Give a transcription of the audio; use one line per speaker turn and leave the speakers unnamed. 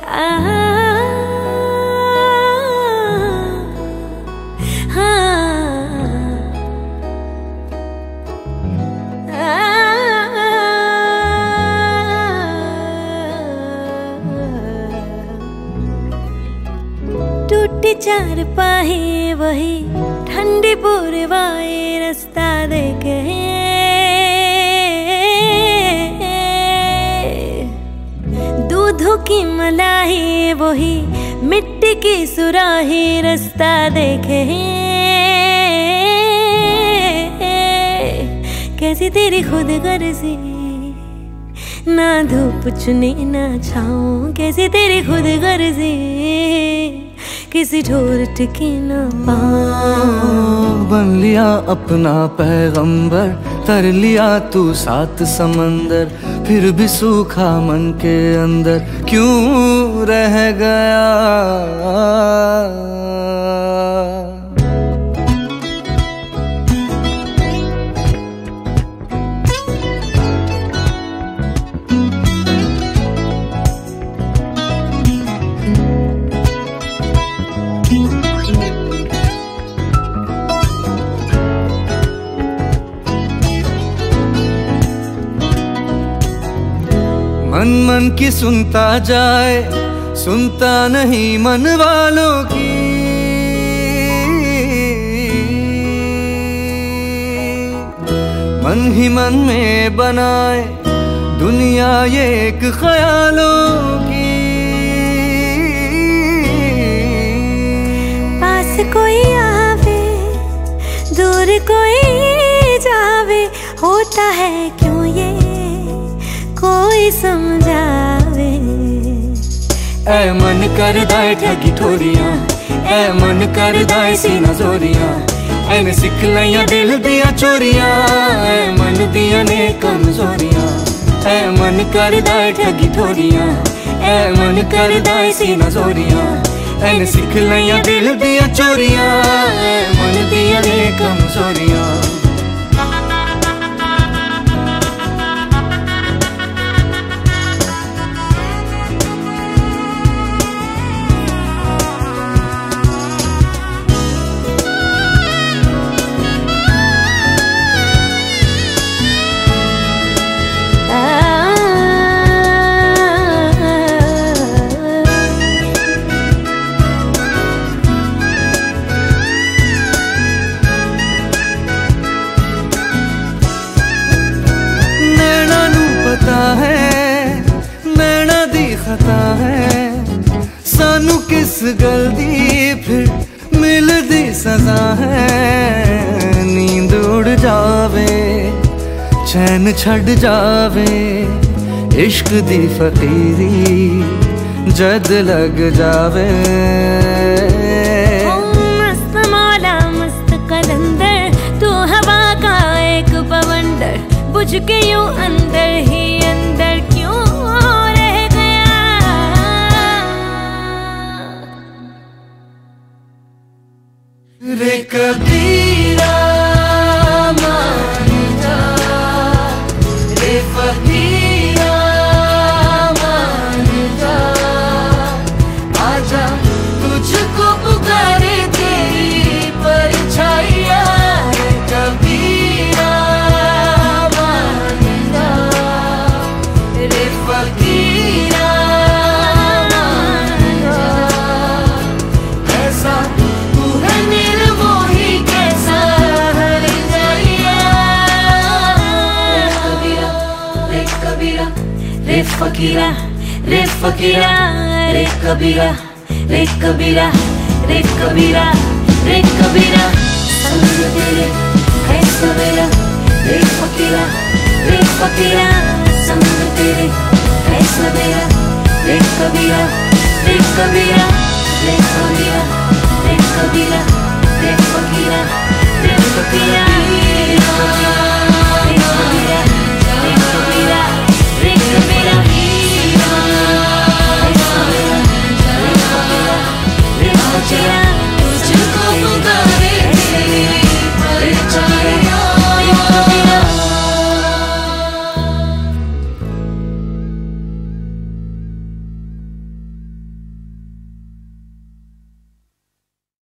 टूटी चारपाई वही ठंडी पूर्वाए रास्ता देखे, दूधों की मलाई वही मिट्टी की सुराही रास्ता देखे। कैसी तेरी खुद गर्जी, ना धूप चुनी ना छाऊं, कैसी तेरी खुद गर्जी, किसी ठोर टिकी ना पाऊं।
बन लिया अपना पैगंबर, तर लिया तू सात समंदर, फिर भी सूखा मन के अंदर क्यों रह गया। मन मन की सुनता जाए, सुनता नहीं मन वालों की। मन ही मन में बनाए दुनिया ये एक ख्यालों की।
पास कोई आवे दूर कोई जावे, होता है क्यों ये कोई समझावे।
ऐ मन कर दाए ठगी ठोरियां, ऐ मन कर दाए सीना जोरियां, ऐने सिख लिया दिल दिया चोरियां, ऐ मन दिया ने कमजोरियां। ऐ मन कर दाए ठगी ठोरियां, ऐ मन कर दाए सीना जोरियां, ऐने सिख लिया दिल दिया चोरियां, ऐ मन दिया ने कमजोरियां। नैना दी खता है सानू किस गल दी फिर मिलदी सजा है। नींद उड़ जावे चैन छड़ जावे, इश्क दी फकीरी जद लग जावे।
मस्त मौला मस्त कलंदर, तू हवा का एक बवंडर, बुझ के यूं अंदर ही अंदर क्यों रह गया।
रे कबीरा मान जा, रे फकीरा मान जा, आजा तुझको पुकारे तेरी परछाइयां। रे कबीरा फकीरा ऐसा तू है निर्मोही कैसा हर जाइया। रे कबीरा रे फकीरा रे फकीरा, रे कबीरा रे कबीरा रे कबीरा रे कबीरा। संग तेरे है सवेरा, रे फकीरा रे फकीरा, संग तेरे है सवेरा। रे कबीरा रे कबीरा रे कबीरा रे कबीरा रे फकीरा रे फकीरा।